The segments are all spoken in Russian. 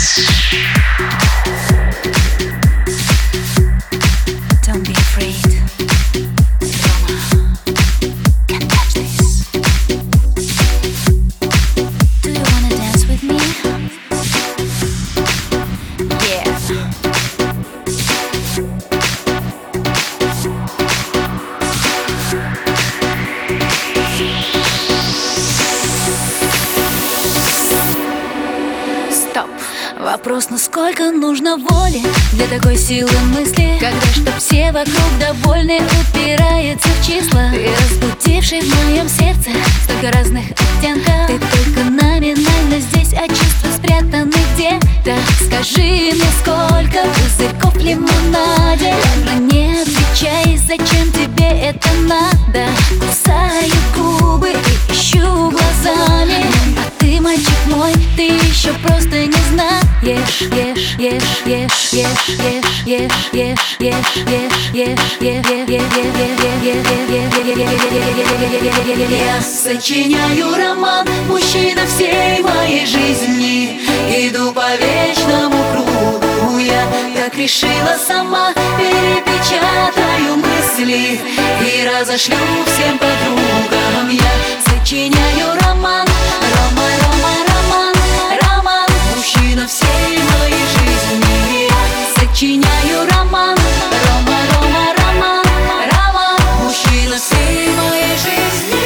Don't be afraid. Can't touch this. Do you wanna dance with me? Yeah. Стоп. Вопрос, насколько нужно воли для такой силы мысли, когда чтоб все вокруг довольны, упирается в числа. Ты разбудивший в моем сердце столько разных оттенков. Ты только номинально здесь, а чувства спрятаны где-то. Скажи мне, сколько пузырьков в лимонаде? Ладно, не отвечай, зачем тебе это надо? Кусаю губы и ищу глазами. А ты, мальчик мой, ты еще просто не знаешь. Я сочиняю роман, мужчина всей моей жизни. Иду по вечному кругу, я так решила сама. Перепечатаю мысли и разошлю всем подругам. Я сочиняю роман, роман, мужчина всей моей жизни. Я сочиняю роман, роман, мужчина всей моей жизни.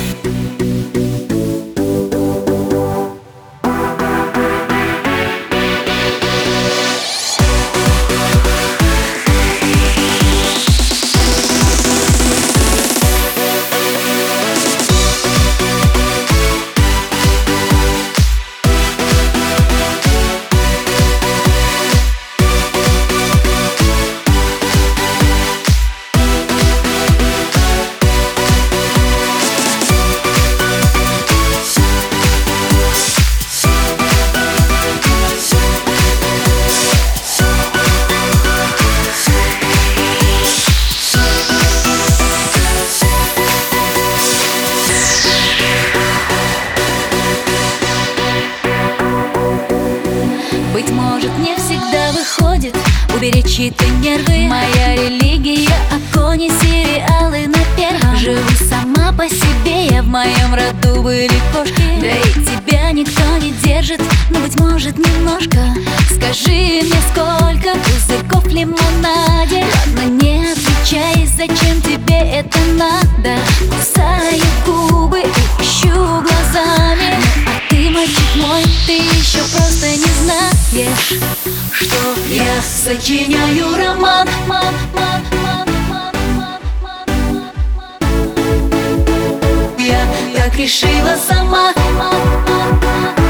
Быть может, не всегда выходит уберечь чьи-то нервы. Моя религия — огонь и сериалы на первом. Живу сама по себе, я в моем роду были кошки. Да и тебя никто не держит, но, быть может, немножко. Скажи мне, сколько пузырьков в лимонаде? Ладно, не отвечай, зачем тебе это надо? Кусаю губы и ищу глазами. А ты, мальчик мой, ты еще просто не знаешь, что Я сочиняю роман, я так решила сама.